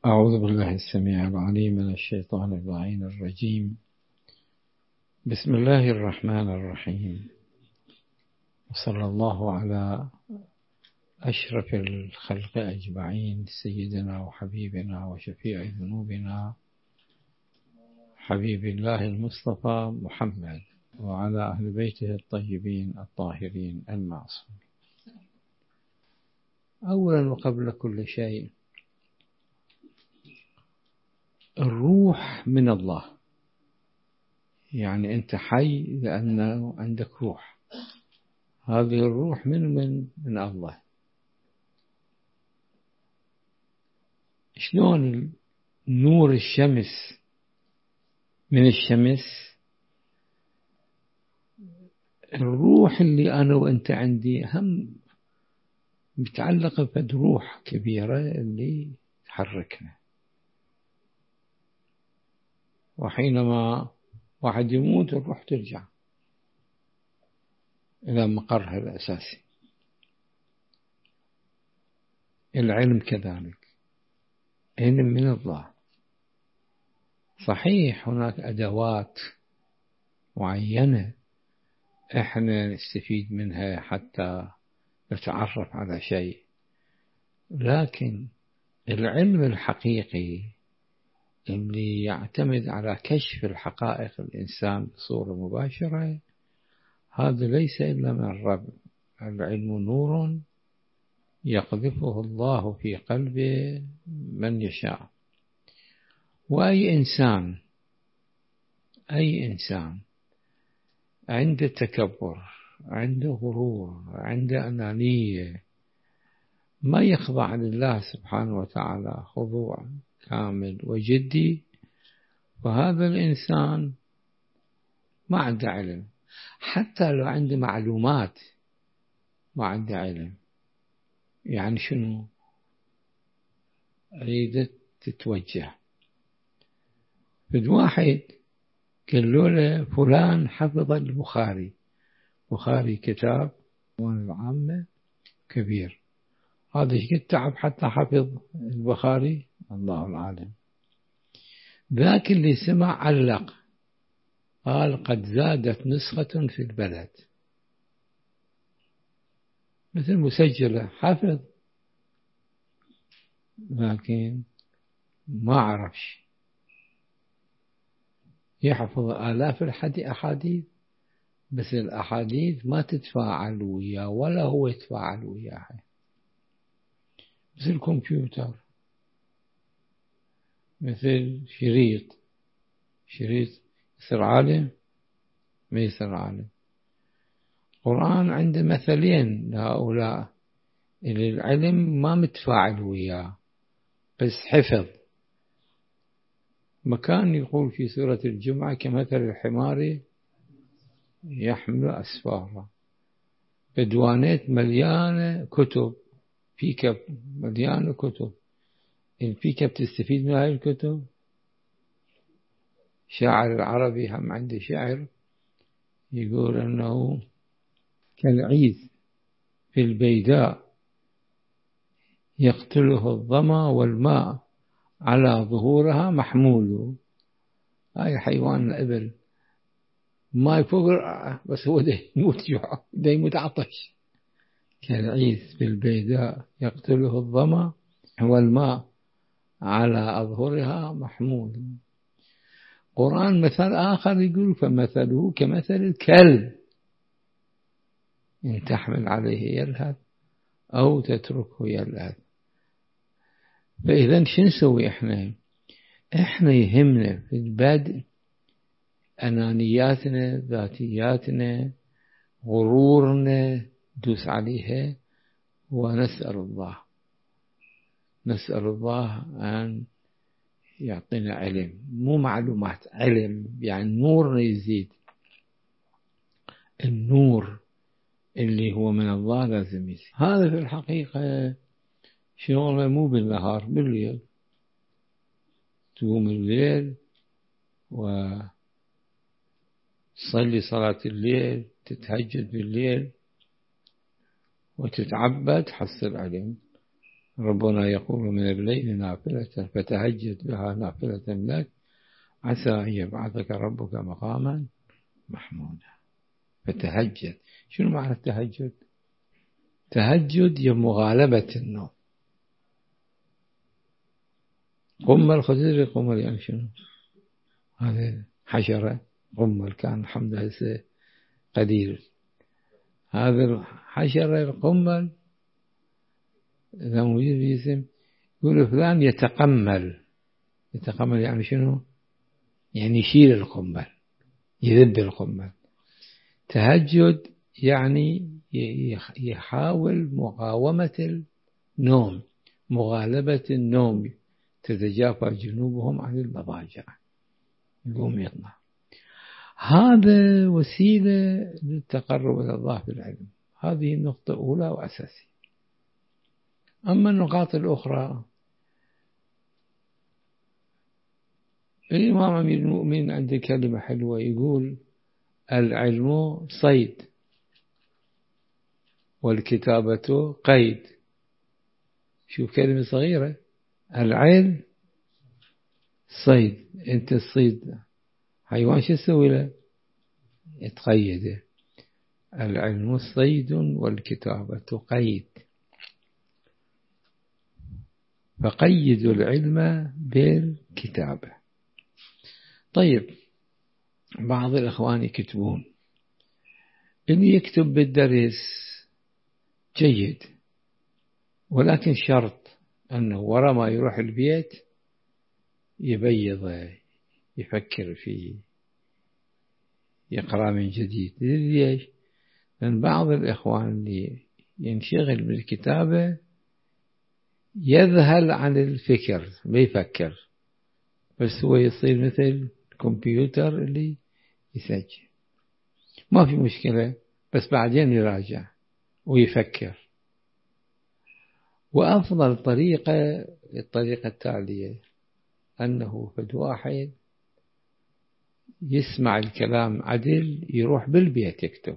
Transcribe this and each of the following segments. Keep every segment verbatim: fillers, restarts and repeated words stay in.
أعوذ بالله السميع العليم من الشيطان اللعين الرجيم. بسم الله الرحمن الرحيم، وصلى الله على أشرف الخلق أجمعين، سيدنا وحبيبنا وشفيع ذنوبنا حبيب الله المصطفى محمد، وعلى أهل بيته الطيبين الطاهرين المعصومين. أولا وقبل كل شيء، الروح من الله، يعني أنت حي لأنه عندك روح. هذه الروح من من من الله. شلون نور الشمس من الشمس؟ الروح اللي أنا وأنت عندي هم متعلقة بروح كبيرة اللي تحركنا، وحينما واحد يموت الروح ترجع إلى مقرها الأساسي. العلم كذلك، علم من الله. صحيح هناك أدوات معينة احنا نستفيد منها حتى نتعرف على شيء، لكن العلم الحقيقي اللي يعتمد على كشف الحقائق الإنسان بصورة مباشرة، هذا ليس إلا من الرب. العلم نور يقذفه الله في قلب من يشاء. وأي إنسان أي إنسان عنده تكبر، عنده غرور، عنده أنانية، ما يخضع لله سبحانه وتعالى خضوع كامل وجدي، فهذا الإنسان ما عنده علم. حتى لو عنده معلومات ما عنده علم. يعني شنو؟ أريد تتوجه فد واحد قالوا له فلان حفظ البخاري. بخاري كتاب العامة كبير، هذا ايش قد تعب حتى حفظ البخاري؟ الله العالم. ذاك اللي سمع علق قال قد زادت نسخة في البلد، مثل مسجلة، حفظ لكن ما عرفش. يحفظ آلاف الأحاديث، بس الأحاديث ما تتفاعل وياه ولا هو يتفاعل وياها. مثل الكمبيوتر، مثل شريط شريط يصير عالم ما يصير عالم. القرآن عنده مثلين لهؤلاء اللي العلم ما متفاعل وياه بس حفظ. مكان يقول في سورة الجمعة كمثل الحمار يحمل أسفارا. بدوانات مليانة كتب، بيكب مليانة كتب. البيكب تستفيد من هاي الكتب. شاعر العربي هم عنده شعر يقول أنه كالعيد في البيداء يقتله الظما والماء على ظهورها محمول. هاي حيوان الإبل ما يفقر، بس هو ده يموت جوع، ده يموت عطش. كالعيد في البيداء يقتله الظما والماء على أظهرها محمول. قرآن مثل آخر يقول فمثله كمثل الكلب إن تحمل عليه يلهث أو تتركه يلهث. فإذا شو نسوي إحنا؟ إحنا يهمنا في البدء أنانياتنا، ذاتياتنا، غرورنا دوس عليها، ونسأل الله نسأل الله أن يعطينا علم، مو معلومات، علم. يعني نورنا يزيد. النور اللي هو من الله لازم يزيد. هذا في الحقيقة شغله مو بالنهار، بالليل. تقوم الليل وتصلي صلاة الليل، تتهجد بالليل وتتعبد، حصل علم. ربنا يقول من الليل نافلة فتهجد بها نافلة لك عسى أن يبعثك ربك مقاما محمودا. فتهجد، شنو معنى التهجد؟ تهجد هي مغالبة النوم. قمل، خذ قمل يعني شنو؟ هذا حشرة قمل، كان الحمد لله قدير. هذا الحشرة القمل إذا موجود باسم يقول فلان يتقمل. يتقمل يعني شنو؟ يعني يشيل القمل، يذب القمل. تهجد يعني يحاول مقاومة النوم، مغالبة النوم، تتجافى جنوبهم عن المضاجع، يقوم يطلع. هذا وسيلة للتقرب إلى الله في العلم. هذه النقطة أولى وأساسية. أما النقاط الأخرى، الإمام أمير المؤمنين عنده كلمة حلوة يقول العلم صيد والكتابة قيد. شوف كلمة صغيرة، العلم صيد. أنت الصيد حيوان شو تسوي له؟ يتقيده. العلم صيد والكتابة قيد، فقيدوا العلم بالكتابة. طيب، بعض الإخوان يكتبون، اللي يكتب بالدرس جيد، ولكن شرط أنه وراء ما يروح البيت يبيض، يفكر فيه، يقرأ من جديد. ليش؟ لأن بعض الإخوان اللي ينشغل بالكتابة يذهل عن الفكر، ما يفكر، بس هو يصير مثل الكمبيوتر اللي يسجل. ما في مشكلة، بس بعدين يراجع ويفكر. وأفضل طريقة الطريقة التالية، أنه فد واحد يسمع الكلام عدل يروح بالبيت يكتب.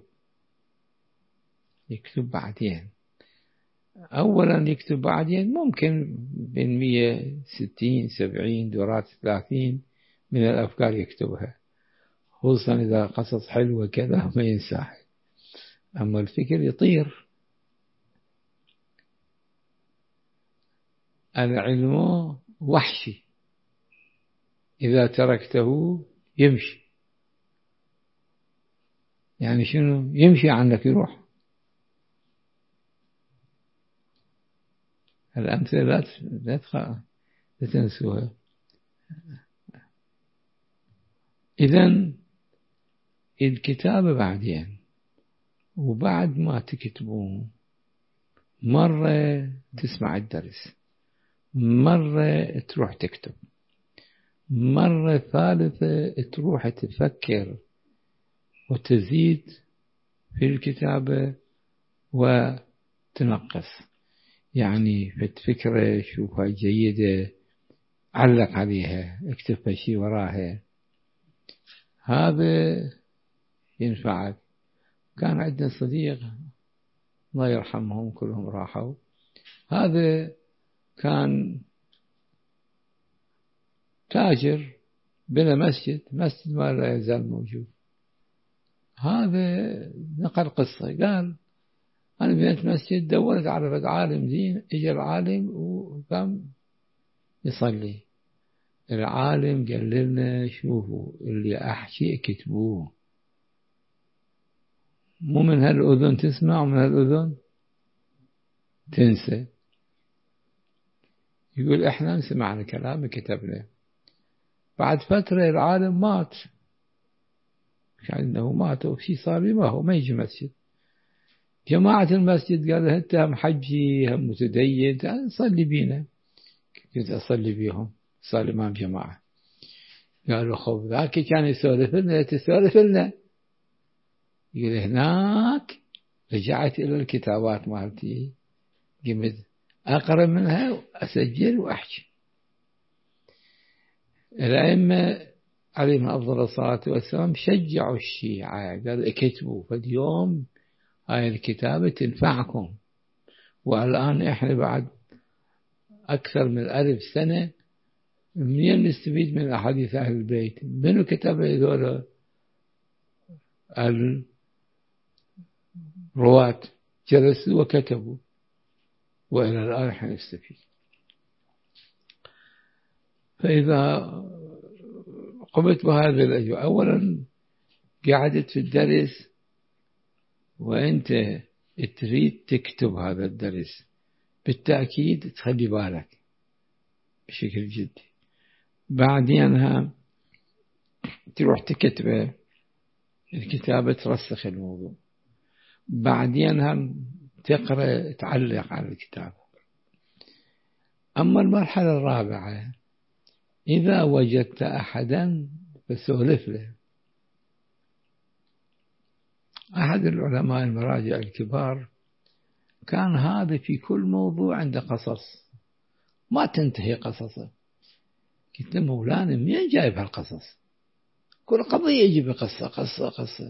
يكتب بعدين. أولا يكتب بعدين ممكن بين مية ستين سبعين دورات ثلاثين من الأفكار يكتبها، خصوصا إذا قصص حلوة كذا ما ينساها. أما الفكر يطير. العلم وحشي، إذا تركته يمشي. يعني شنو؟ يمشي عنك يروح. الأمثلة لا لا تنسوها. إذن الكتابة بعدين، وبعد ما تكتبون مرة تسمع الدرس، مرة تروح تكتب، مرة ثالثة تروح تفكر وتزيد في الكتابة وتنقص. يعني في فكرة شوفها جيدة علق عليها، اكتب شيء وراها، هذا ينفعك. كان عندنا صديق الله يرحمهم كلهم راحوا، هذا كان تاجر، بنى مسجد، مسجد ما لا يزال موجود. هذا نقل قصة، قال أنا بنيت مسجد، دورت على فد عالم دين، إجا العالم وقام يصلي. العالم قال لنا شوفوا اللي أحكي اكتبوه، مو من هالأذن تسمع ومن هالأذن تنسى. يقول إحنا سمعنا كلام كتبنا. بعد فترة العالم مات، كأنه مات وشي صار ما هو ما يجي مسجد. جماعة المسجد قال له أنت هم حجي هم متدين، صلي بينا. قلت أصلي بيهم، صار إمام جماعة. قالوا خب ذاك كان يسولف لنا تسولف لنا. يقول هناك رجعت إلى الكتابات مالتي، قمت أقرأ منها وأسجل وأحكي. الأئمة عليهم أفضل الصلاة والسلام شجعوا الشيعة، قالوا اكتبوا، فاليوم هاي الكتابة تنفعكم. والآن إحنا بعد أكثر من ألف سنة، منين نستفيد من أحاديث أهل البيت؟ منو كتب هذول الرواة؟ جلسوا وكتبوا، وإلى الآن حنستفيد. فإذا قمت بهذه الأجواء، أولا قعدت في الدرس وأنت تريد تكتب هذا الدرس، بالتأكيد تخلي بالك بشكل جدي. بعدينها تروح تكتبه، الكتابة ترسخ الموضوع. بعدينها تقرأ، تعلق على الكتاب. أما المرحلة الرابعة، إذا وجدت أحدا فسولف له. أحد العلماء المراجع الكبار كان هذا في كل موضوع عنده قصص، ما تنتهي قصصه. قلت له مولانا منين جايب هالقصص؟ كل قضية يجيب قصة قصة قصة.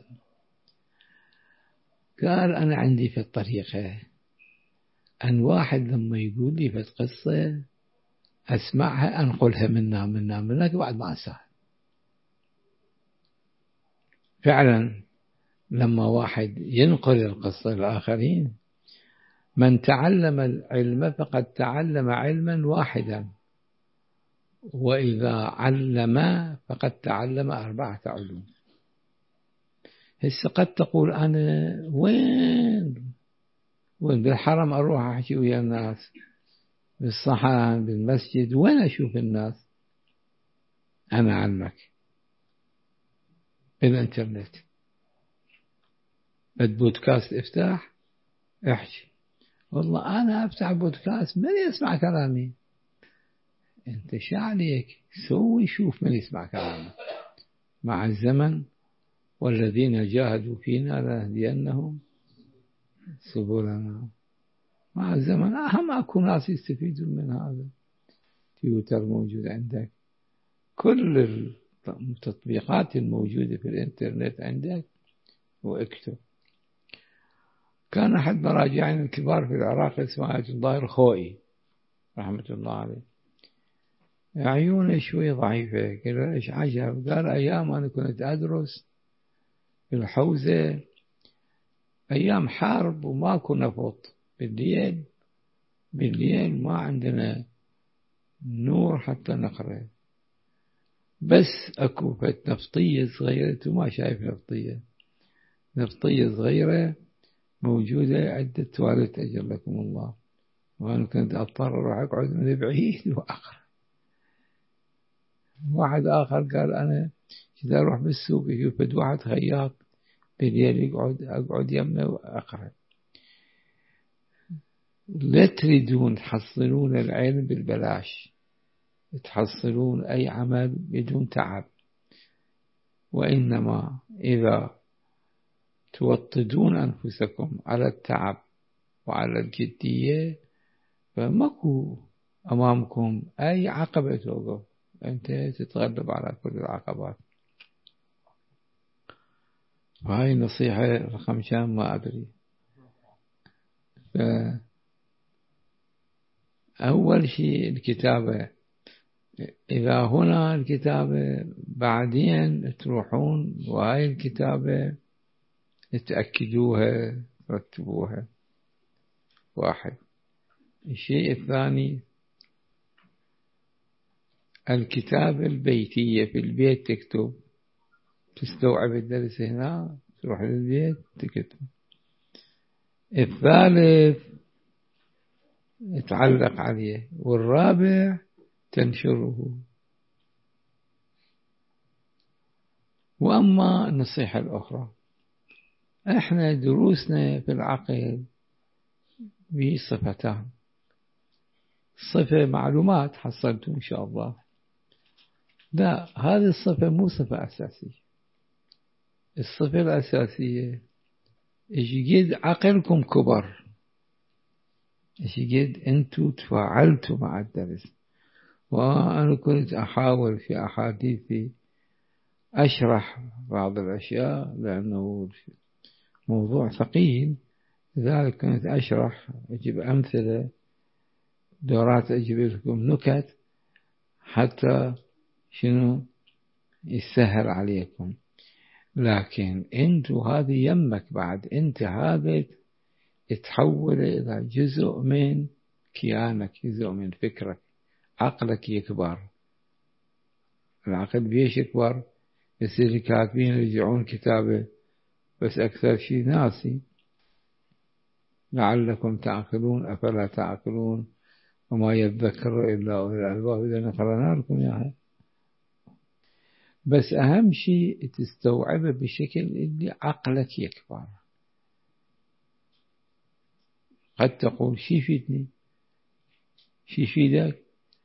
قال أنا عندي في الطريقة أن واحد لما يقول لي في قصة أسمعها، أنقلها منا منا منك بعد ما أنساها. فعلا لما واحد ينقل القصة للآخرين، من تعلم العلم فقد تعلم علما واحدا، وإذا علم فقد تعلم أربعة علوم. هسه قد تقول أنا وين وين بالحرم أروح أحكي ويا الناس، بالصحن بالمسجد وين أشوف الناس؟ أنا علمك بالإنترنت، بودكاست افتح احكي. والله أنا أفتح بودكاست من يسمع كلامي؟ أنت شو عليك؟ سوي شوف من يسمع كلامك. مع الزمن والذين جاهدوا فينا لنهدينهم سبلنا. مع الزمن أهم أكو ناس يستفيدون من هذا. تويتر موجود عندك، كل التطبيقات الموجودة في الإنترنت عندك، واكتب. كان أحد مراجعين الكبار في العراق اسمه آية الله الخوئي رحمة الله عليه، عيونه شوي ضعيفة. قال إيش عجب؟ قال أيام أنا كنت أدرس في الحوزة، أيام حرب وماكو نفط، بالليل بالليل ما عندنا نور حتى نقرأ، بس أكو فت نفطية صغيرة، وما شايف نفطية نفطية صغيرة موجودة عند التواليت أجلكم الله، وأنا كنت أضطر أروح أقعد من بعيد وأقرأ. واحد آخر قال أنا إذا أروح بالسوق يشوف واحد خياط بالليل يقعد أقعد يمه وأقرأ. لا تريدون تحصلون العلم بالبلاش، تحصلون أي عمل بدون تعب، وإنما إذا توطدون أنفسكم على التعب وعلى الجدية فماكو أمامكم أي عقبة توقف، أنت تتغلب على كل العقبات. وهاي نصيحة رقم كم ما أدري. أول شيء الكتابة، إذا هنا الكتابة بعدين تروحون وهاي الكتابة تأكدوها ترتبوها. واحد. الشيء الثاني الكتابة البيتية، في البيت تكتب، تستوعب الدرس هنا تروح للبيت تكتب. الثالث تعلق عليه. والرابع تنشره. وأما النصيحة الأخرى، احنا دروسنا في العقل بصفتان. صفة معلومات حصلتم إن شاء الله، لا هذه الصفة مو صفة أساسية. الصفة الأساسية إيش قد عقلكم كبر، إيش قد أنتوا تفاعلتوا مع الدرس. وأنا كنت أحاول في أحاديثي أشرح بعض الأشياء لأنه موضوع ثقيل، لذلك كنت أشرح أجيب أمثلة دورات أجيب لكم نكت حتى شنو يسهل عليكم، لكن أنتوا هذه يمك بعد، أنت هذا تحول إلى جزء من كيانك، جزء من فكرك، عقلك يكبر. العقل بيش يكبر؟ يصير كاتبين يرجعون كتابه بس أكثر شيء ناسي. لعلكم تعقلون أفلا تعقلون وما يذكر إلا أولي الألباب إذا نقرنا لكم إياها. بس أهم شيء تستوعبه بشكل اللي عقلك يكبر. قد تقول شي يفيدني، شي يفيدك؟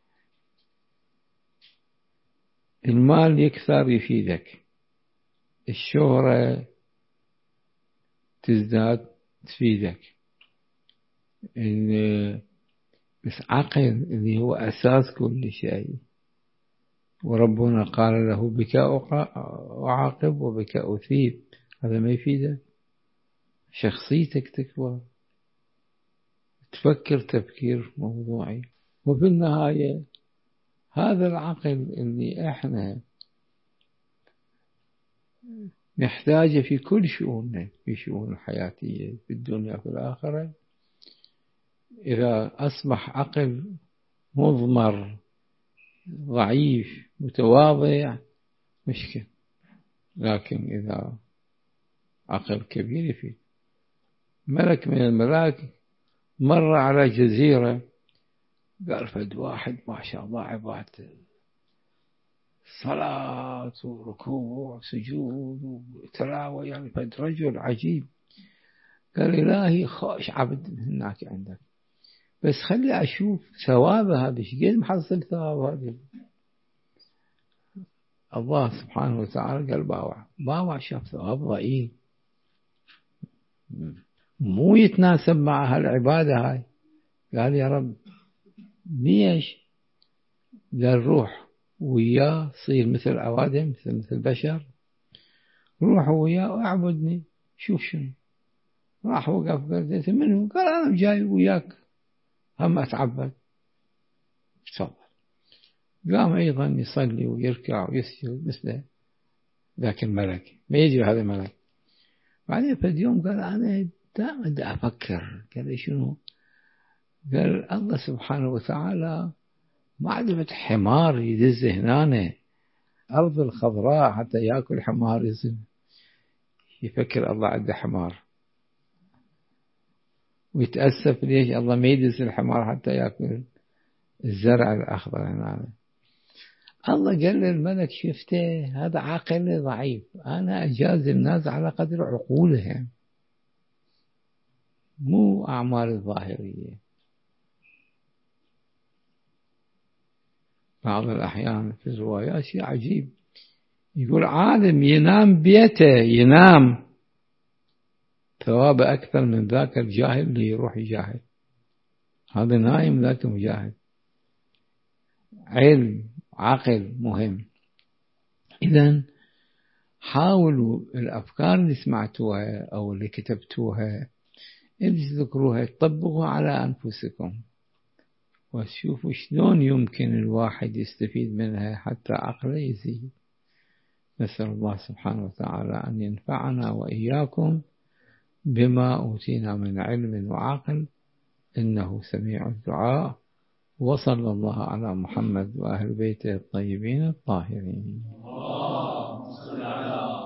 المال يكثر يفيدك، الشهرة تزداد تفيدك، بس عقل اللي هو أساس كل شيء. وربنا قال له بك أعاقب وبك أثيب، هذا ما يفيدك. شخصيتك تكبر، تفكر تفكير موضوعي. وفي النهاية هذا العقل اللي احنا نحتاجه في كل شؤوننا، في شؤون الحياتية في الدنيا وفي الآخرة، إذا أصبح عقل مضمر ضعيف متواضع مشكل، لكن إذا عقل كبير يفيد. ملك من الملاك مر على جزيرة، قال فد واحد ما شاء الله عباد صلاة وركوع وسجود وتلاوة، يعني فد رجل عجيب. قال إلهي خوش عبد هناك عندك، بس خلي أشوف ثواب هذا، ايش قد محصل ثواب هذا. الله سبحانه وتعالى قال باوع باوع شاف ثواب ضئيل مو يتناسب مع هالعبادة هاي. قال يا رب ليش؟ قال روح وياه صير مثل عوادم، مثل مثل بشر، روح وياه واعبدني شوف شنو. راح وقف قال منه؟ قال أنا جاي وياك هم أتعبد. تفضل. قام أيضا يصلي ويركع ويسجد مثله، لكن ملك ما يجي هذا ملك. بعدين في اليوم قال أنا دائما أفكر، قال شنو؟ قال الله سبحانه وتعالى ما عندما حمار يدز هنا أرض الخضراء حتى يأكل حمار يزن، يفكر الله عنده حمار ويتأسف ليش الله ما يدز الحمار حتى يأكل الزرع الأخضر هنا. الله قال للملك شفته هذا عقل ضعيف، أنا أجاز الناس على قدر عقولهم مو أعمال الظاهرية. بعض الأحيان في الروايات شيء عجيب، يقول عالم ينام بيته ينام ثواب أكثر من ذاك الجاهل اللي يروح يجاهد. هذا نايم ذاك مجاهد. علم عقل مهم. إذن حاولوا الأفكار اللي سمعتوها أو اللي كتبتوها اللي تذكروها تطبقوها على أنفسكم وتشوفوا شلون يمكن الواحد يستفيد منها حتى عقله يزيد. نسأل الله سبحانه وتعالى أن ينفعنا وإياكم بما أوتينا من علم وعقل، إنه سميع الدعاء. وصلى الله على محمد وأهل بيته الطيبين الطاهرين.